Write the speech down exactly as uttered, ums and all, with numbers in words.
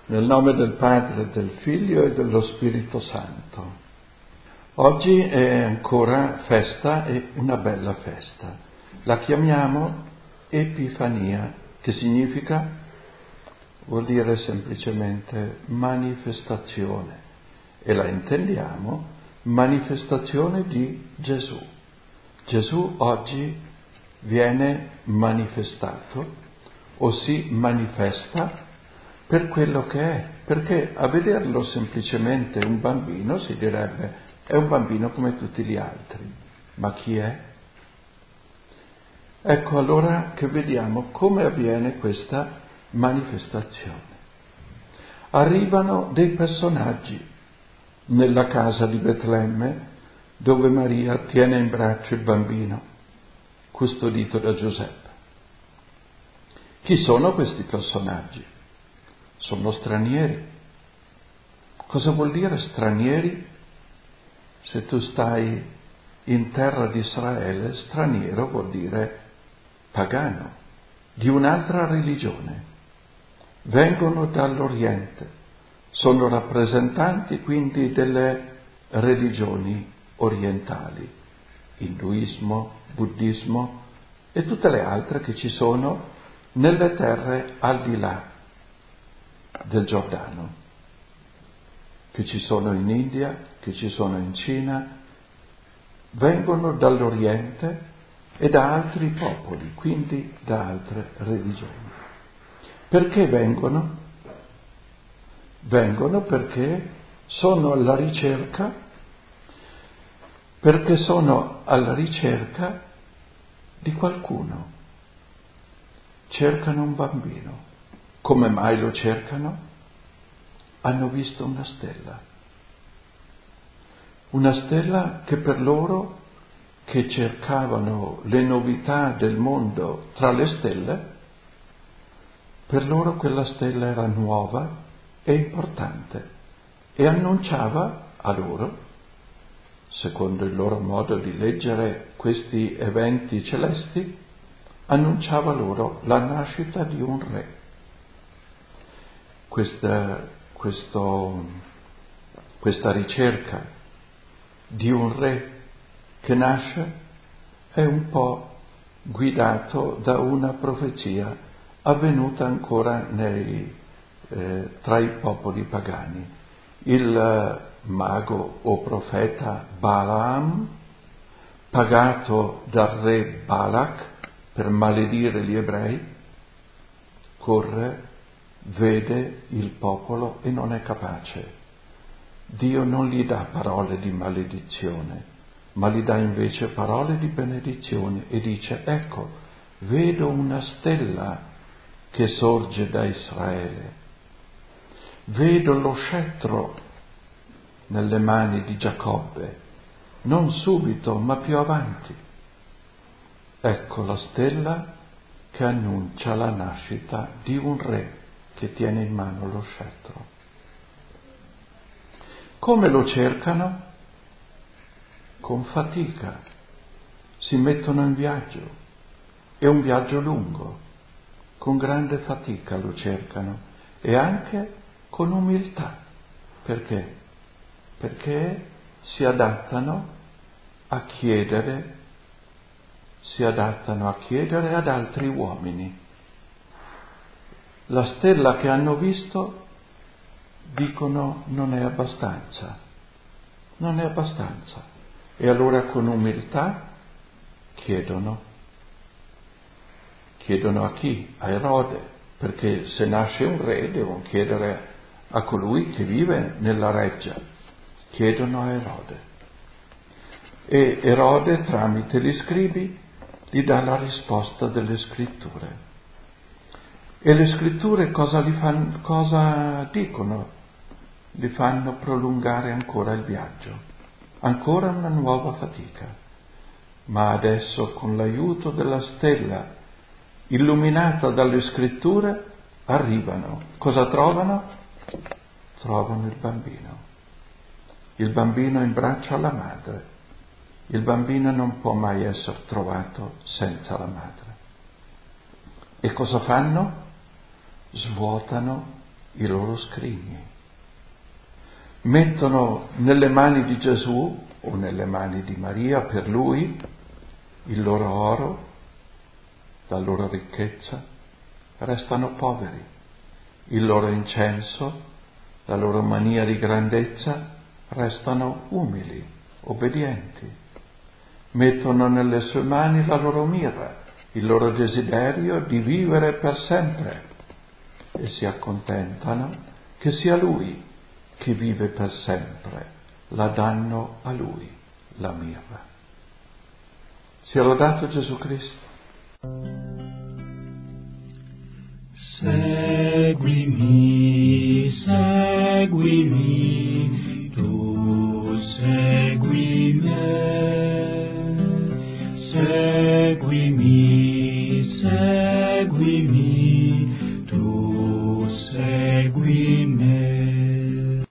Nel nome del Padre, del Figlio e dello Spirito Santo. Oggi è ancora festa e una bella festa. La chiamiamo Epifania, che significa, vuol dire semplicemente manifestazione, e la intendiamo manifestazione di Gesù. Gesù oggi viene manifestato o si manifesta per quello che è, perché a vederlo semplicemente un bambino si direbbe è un bambino come tutti gli altri, ma chi è? Ecco allora che vediamo come avviene questa manifestazione. Arrivano dei personaggi nella casa di Betlemme dove Maria tiene in braccio il bambino custodito da Giuseppe. Chi sono questi personaggi? Sono stranieri. Cosa vuol dire stranieri? Se tu stai in terra di Israele, straniero vuol dire pagano, di un'altra religione. Vengono dall'Oriente, sono rappresentanti quindi delle religioni orientali, induismo, buddismo e tutte le altre che ci sono nelle terre al di là del Giordano, che ci sono in India, che ci sono in Cina, vengono dall'Oriente e da altri popoli, quindi da altre religioni. Perché vengono? Vengono perché sono alla ricerca, perché sono alla ricerca di qualcuno. Cercano un bambino. Come mai lo cercano? Hanno visto una stella. Una stella che per loro, che cercavano le novità del mondo tra le stelle, per loro quella stella era nuova e importante e annunciava a loro, secondo il loro modo di leggere questi eventi celesti, annunciava loro la nascita di un re. Questa, questo, questa ricerca di un re che nasce è un po' guidato da una profezia avvenuta ancora nei, eh, tra i popoli pagani. Il mago o profeta Balaam, pagato dal re Balak per maledire gli ebrei, corre, vede il popolo e non è capace. Dio non gli dà parole di maledizione, ma gli dà invece parole di benedizione e dice: ecco, vedo una stella che sorge da Israele, vedo lo scettro nelle mani di Giacobbe, non subito ma più avanti. Ecco la stella che annuncia la nascita di un re che tiene in mano lo scettro. Come lo cercano? Con fatica. Si mettono in viaggio. È un viaggio lungo. Con grande fatica lo cercano e anche con umiltà. Perché? Perché si adattano a chiedere, si adattano a chiedere ad altri uomini. La stella che hanno visto, dicono, non è abbastanza, non è abbastanza. E allora con umiltà chiedono, chiedono a chi? A Erode, perché se nasce un re devono chiedere a colui che vive nella reggia, chiedono a Erode. E Erode tramite gli scribi gli dà la risposta delle scritture. E le scritture cosa, li fanno, cosa dicono? Li fanno prolungare ancora il viaggio, ancora una nuova fatica. Ma adesso con l'aiuto della stella, illuminata dalle scritture, arrivano. Cosa trovano? Trovano il bambino. Il bambino in braccio alla madre. Il bambino non può mai essere trovato senza la madre. E cosa fanno? Svuotano i loro scrigni. Mettono nelle mani di Gesù o nelle mani di Maria per lui il loro oro, la loro ricchezza, restano poveri. Il loro incenso, la loro mania di grandezza, restano umili, obbedienti. Mettono nelle sue mani la loro mirra, il loro desiderio di vivere per sempre, e si accontentano che sia Lui che vive per sempre. La danno a Lui, la mirra. Sia lodato Gesù Cristo. Seguimi, seguimi, tu segui me. Seguimi, seguimi, tu segui me.